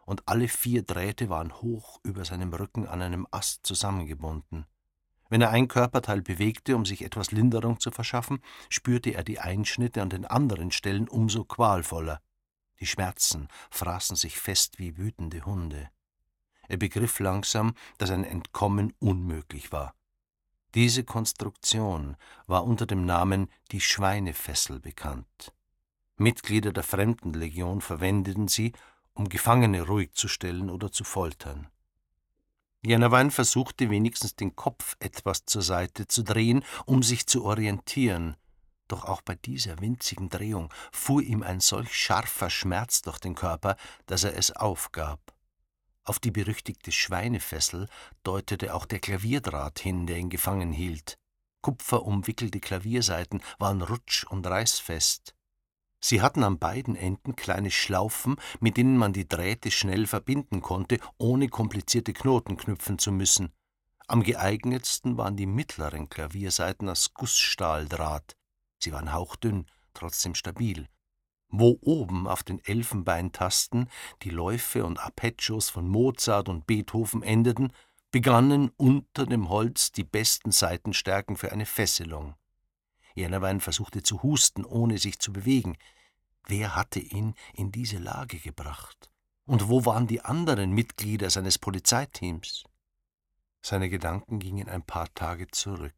und alle 4 Drähte waren hoch über seinem Rücken an einem Ast zusammengebunden. Wenn er ein Körperteil bewegte, um sich etwas Linderung zu verschaffen, spürte er die Einschnitte an den anderen Stellen umso qualvoller. Die Schmerzen fraßen sich fest wie wütende Hunde. Er begriff langsam, dass ein Entkommen unmöglich war. Diese Konstruktion war unter dem Namen die Schweinefessel bekannt. Mitglieder der Fremdenlegion verwendeten sie, um Gefangene ruhig zu stellen oder zu foltern. Jennerwein versuchte wenigstens den Kopf etwas zur Seite zu drehen, um sich zu orientieren. Doch auch bei dieser winzigen Drehung fuhr ihm ein solch scharfer Schmerz durch den Körper, dass er es aufgab. Auf die berüchtigte Schweinefessel deutete auch der Klavierdraht hin, der ihn gefangen hielt. Kupferumwickelte Klaviersaiten waren rutsch- und reißfest. Sie hatten an beiden Enden kleine Schlaufen, mit denen man die Drähte schnell verbinden konnte, ohne komplizierte Knoten knüpfen zu müssen. Am geeignetsten waren die mittleren Klaviersaiten aus Gussstahldraht. Sie waren hauchdünn, trotzdem stabil. Wo oben auf den Elfenbeintasten die Läufe und Arpeggios von Mozart und Beethoven endeten, begannen unter dem Holz die besten Saitenstärken für eine Fesselung. Jennerwein versuchte zu husten, ohne sich zu bewegen. Wer hatte ihn in diese Lage gebracht? Und wo waren die anderen Mitglieder seines Polizeiteams? Seine Gedanken gingen ein paar Tage zurück.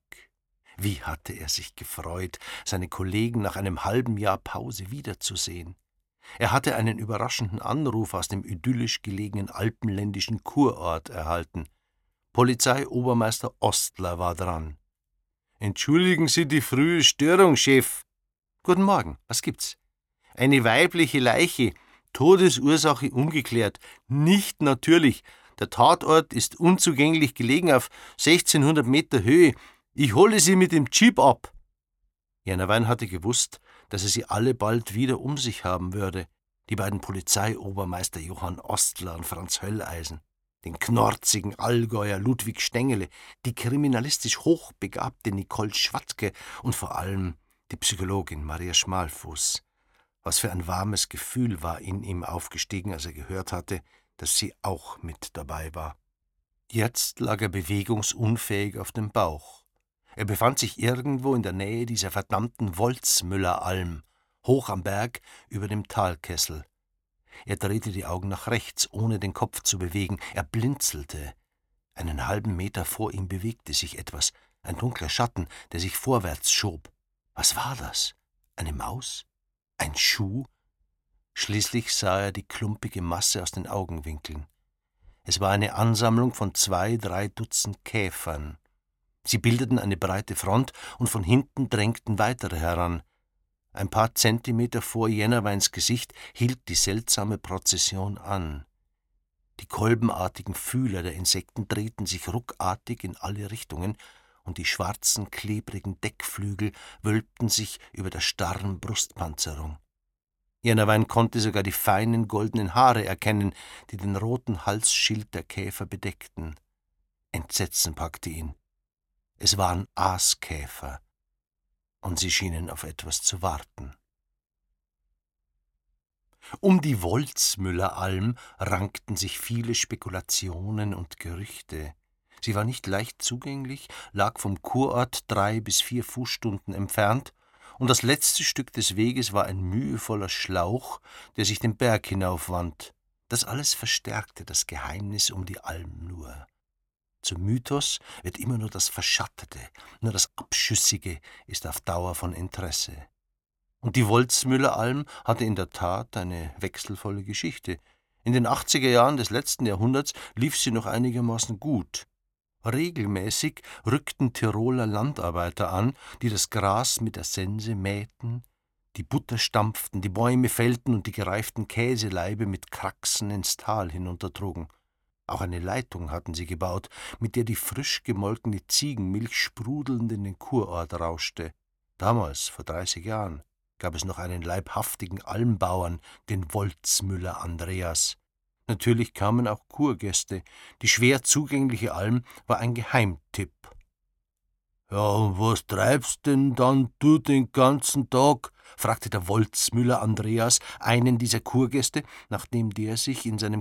Wie hatte er sich gefreut, seine Kollegen nach einem halben Jahr Pause wiederzusehen. Er hatte einen überraschenden Anruf aus dem idyllisch gelegenen alpenländischen Kurort erhalten. Polizeiobermeister Ostler war dran. »Entschuldigen Sie die frühe Störung, Chef.« »Guten Morgen, was gibt's?« »Eine weibliche Leiche, Todesursache ungeklärt, nicht natürlich. Der Tatort ist unzugänglich gelegen auf 1600 Meter Höhe. Ich hole sie mit dem Jeep ab.« Jennerwein hatte gewusst, dass er sie alle bald wieder um sich haben würde, die beiden Polizeiobermeister Johann Ostler und Franz Hölleisen, den knorzigen Allgäuer Ludwig Stengele, die kriminalistisch hochbegabte Nicole Schwattke und vor allem die Psychologin Maria Schmalfuß. Was für ein warmes Gefühl war in ihm aufgestiegen, als er gehört hatte, dass sie auch mit dabei war. Jetzt lag er bewegungsunfähig auf dem Bauch. Er befand sich irgendwo in der Nähe dieser verdammten Wolzmülleralm, hoch am Berg über dem Talkessel. Er drehte die Augen nach rechts, ohne den Kopf zu bewegen. Er blinzelte. Einen halben Meter vor ihm bewegte sich etwas, ein dunkler Schatten, der sich vorwärts schob. Was war das? Eine Maus? Ein Schuh? Schließlich sah er die klumpige Masse aus den Augenwinkeln. Es war eine Ansammlung von 2, 3 Dutzend Käfern. Sie bildeten eine breite Front und von hinten drängten weitere heran. Ein paar Zentimeter vor Jennerweins Gesicht hielt die seltsame Prozession an. Die kolbenartigen Fühler der Insekten drehten sich ruckartig in alle Richtungen, und die schwarzen, klebrigen Deckflügel wölbten sich über der starren Brustpanzerung. Jennerwein konnte sogar die feinen goldenen Haare erkennen, die den roten Halsschild der Käfer bedeckten. Entsetzen packte ihn. Es waren Aaskäfer, und sie schienen auf etwas zu warten. Um die Wolzmülleralm rankten sich viele Spekulationen und Gerüchte. Sie war nicht leicht zugänglich, lag vom Kurort 3 bis 4 Fußstunden entfernt, und das letzte Stück des Weges war ein mühevoller Schlauch, der sich den Berg hinaufwand. Das alles verstärkte das Geheimnis um die Alm nur. Zum Mythos wird immer nur das Verschattete, nur das Abschüssige ist auf Dauer von Interesse. Und die Wolzmülleralm hatte in der Tat eine wechselvolle Geschichte. In den 80er Jahren des letzten Jahrhunderts lief sie noch einigermaßen gut. Regelmäßig rückten Tiroler Landarbeiter an, die das Gras mit der Sense mähten, die Butter stampften, die Bäume fällten und die gereiften Käselaibe mit Kraxen ins Tal hinuntertrugen. Auch eine Leitung hatten sie gebaut, mit der die frisch gemolkene Ziegenmilch sprudelnd in den Kurort rauschte. Damals, vor 30 Jahren, gab es noch einen leibhaftigen Almbauern, den Wolzmüller Andreas. Natürlich kamen auch Kurgäste. Die schwer zugängliche Alm war ein Geheimtipp. »Ja, und was treibst denn dann du den ganzen Tag?« fragte der Wolzmüller Andreas einen dieser Kurgäste, nachdem der sich in seinem